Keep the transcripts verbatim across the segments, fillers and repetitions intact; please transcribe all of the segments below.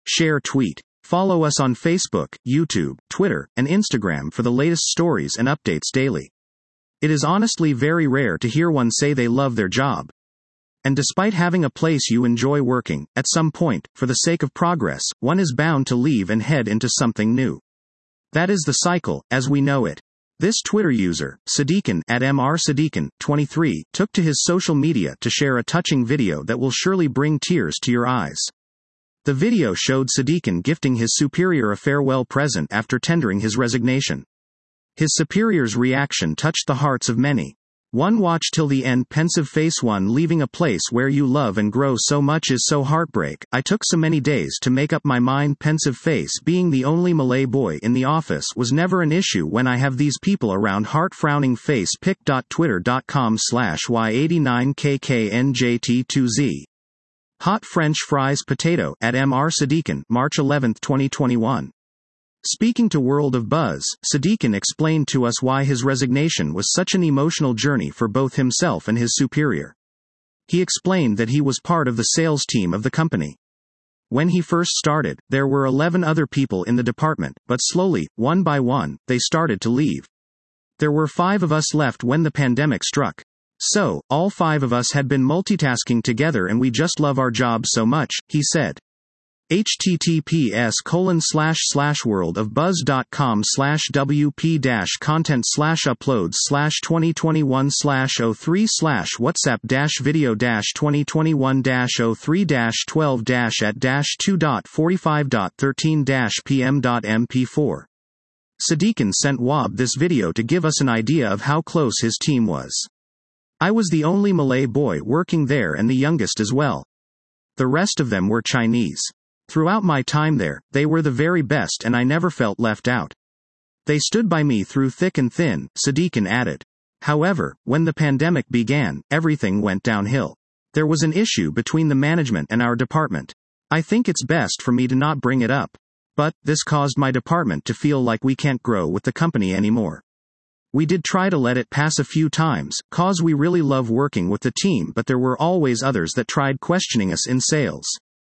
Share tweet. Follow us on Facebook, YouTube, Twitter, and Instagram for the latest stories and updates daily. It is honestly very rare to hear one say they love their job. And despite having a place you enjoy working, at some point, for the sake of progress, one is bound to leave and head into something new. That is the cycle, as we know it. This Twitter user, Sadikin at M R Sadikin, twenty-three, took to his social media to share a touching video that will surely bring tears to your eyes. The video showed Sadikin gifting his superior a farewell present after tendering his resignation. His superior's reaction touched the hearts of many. One watch till the end pensive face. One leaving a place where you love and grow so much is so heartbreak. I took so many days to make up my mind. Pensive face. Being the only Malay boy in the office was never an issue when I have these people around. Heart frowning face. pic.twitter.com slash y89kknjt2z. Hot French fries potato at M R Sadikin, March eleventh twenty twenty-one. Speaking to World of Buzz, Sadikin explained to us why his resignation was such an emotional journey for both himself and his superior. He explained that he was part of the sales team of the company. When he first started, there were eleven other people in the department, but slowly, one by one, they started to leave. There were five of us left when the pandemic struck. So, all five of us had been multitasking together and we just love our jobs so much, he said. https colon slash slash worldofbuzz.com slash wp dash content slash uploads slash 2021 slash 03 slash whatsapp dash video dash 2021 dash 03 dash 12 dash at dash 2.45.13 dash pm.mp4. Sadikin sent W A B this video to give us an idea of how close his team was. I was the only Malay boy working there and the youngest as well. The rest of them were Chinese. Throughout my time there, they were the very best and I never felt left out. They stood by me through thick and thin, Sadikin added. However, when the pandemic began, everything went downhill. There was an issue between the management and our department. I think it's best for me to not bring it up. But, this caused my department to feel like we can't grow with the company anymore. We did try to let it pass a few times, cause we really love working with the team, but there were always others that tried questioning us in sales.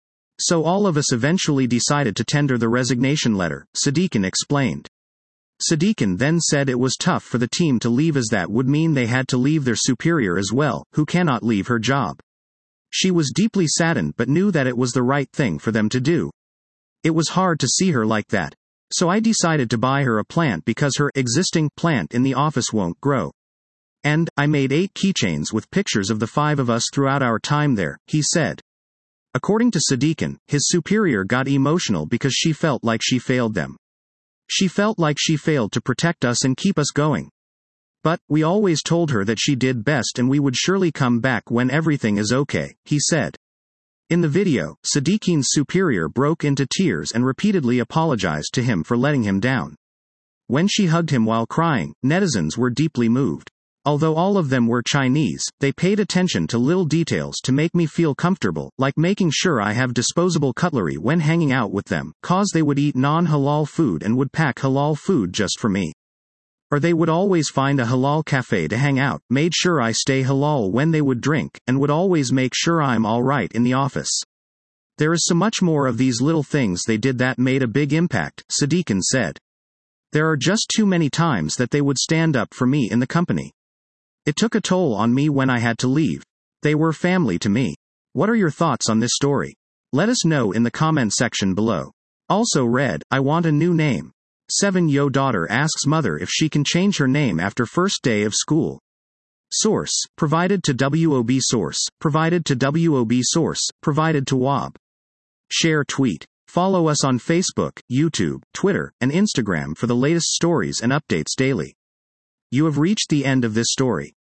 So all of us eventually decided to tender the resignation letter, Sadikin explained. Sadikin then said it was tough for the team to leave as that would mean they had to leave their superior as well, who cannot leave her job. She was deeply saddened but knew that it was the right thing for them to do. It was hard to see her like that. So I decided to buy her a plant because her existing plant in the office won't grow. And, I made eight keychains with pictures of the five of us throughout our time there, he said. According to Sadikin, his superior got emotional because she felt like she failed them. She felt like she failed to protect us and keep us going. But, we always told her that she did best and we would surely come back when everything is okay, he said. In the video, Sadikin's superior broke into tears and repeatedly apologized to him for letting him down. When she hugged him while crying, netizens were deeply moved. Although all of them were Chinese, they paid attention to little details to make me feel comfortable, like making sure I have disposable cutlery when hanging out with them, cause they would eat non-halal food and would pack halal food just for me. Or they would always find a halal cafe to hang out, made sure I stay halal when they would drink, and would always make sure I'm alright in the office. There is so much more of these little things they did that made a big impact, Sadikin said. There are just too many times that they would stand up for me in the company. It took a toll on me when I had to leave. They were family to me. What are your thoughts on this story? Let us know in the comment section below. Also read, I want a new name. seven-year-old daughter asks mother if she can change her name after first day of school. Source, provided to W O B Source, provided to W O B Source, provided to W A B. Share tweet. Follow us on Facebook, YouTube, Twitter, and Instagram for the latest stories and updates daily. You have reached the end of this story.